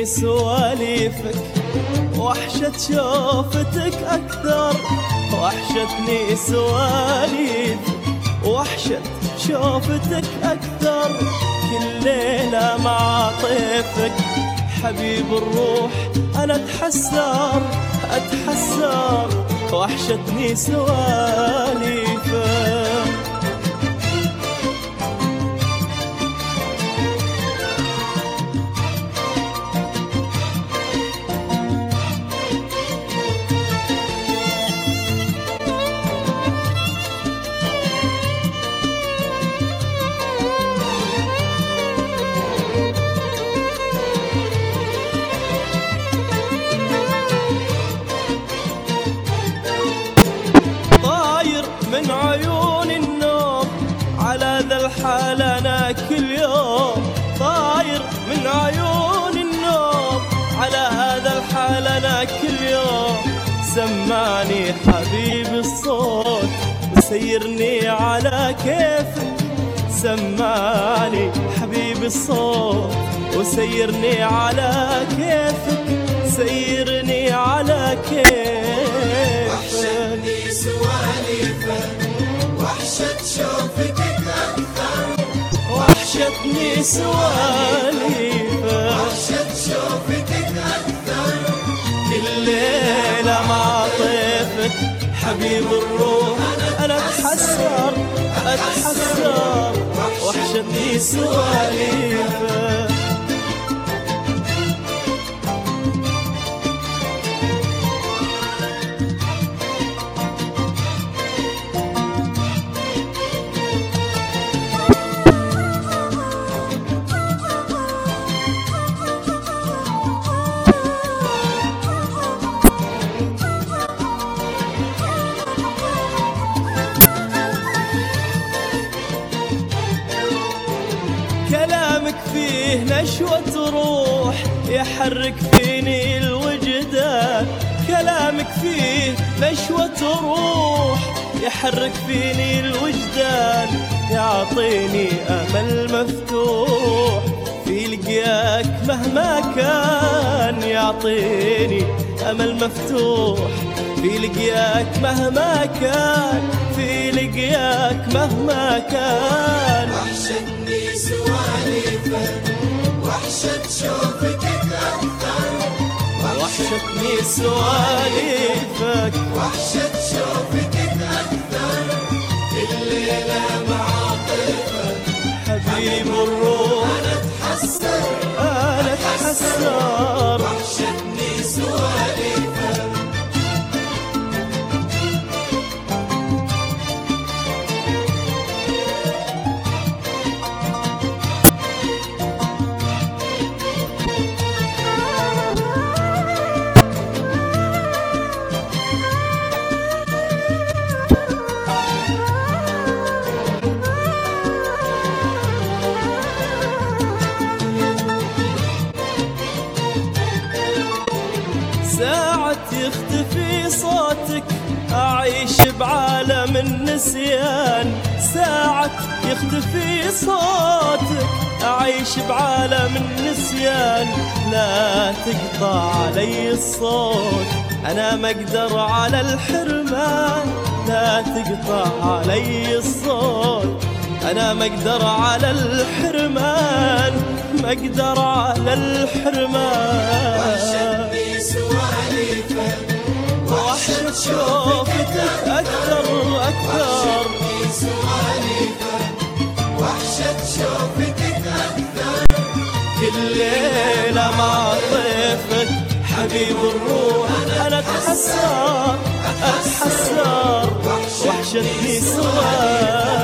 سواليفك، وحشة شوفتك أكثر. وحشتني سواليفك، وحشة شوفتك أكثر. كل ليلة مع طيفك حبيب الروح أنا أتحسر أتحسر. وحشتني سواليفك. من عيون النوم على ذا الحال أنا كل يوم. طاير من عيون النوم على هذا الحال أنا كل يوم. سمعني حبيب الصوت وسيرني على كيفك. سمعني حبيب الصوت وسيرني على كيفك. سيرني على كيفك. وحشتني سواليفك، وحشة شوفتك أكثر. وحشتني سواليفك، وحشة شوفتك أكثر. كل ليلة مع طيفك حبيب الروح أنا أتحسر أتحسر. وحشتني سواليفك. كلامك فيه نشوة روح يحرك فيني الوجدان. كلامك فيه نشوة روح يحرك فيني الوجدان. يعطيني أمل مفتوح في لقياك مهما كان. يعطيني أمل مفتوح في لقياك مهما كان. في لقياك مهما كان. وحشتني سواليفك، وحشة شوفتك أكثر. وحشتني سواليفك، وحشة شوفتك أكثر. الليلة مع طيفك حبيب الروح أنا أتحسر أنا أتحسر. وحشتني سواليفك. ساعة يختفي صوتك أعيش بعالم النسيان. ساعة يختفي صوتك أعيش بعالم النسيان. لا تقطع علي الصوت أنا ما أقدر على الحرمان. لا تقطع علي الصوت أنا ما أقدر على الحرمان. ما أقدر على الحرمان. وحشتني سواليفك، وحشة شوفتك أكثر أكثر. وحشتني سواليفك، وحشة شوفتك أكثر. كل ليلة مع طيفك حبيب الروح أنا أتحسر أتحسر. وحشتني سواليفك.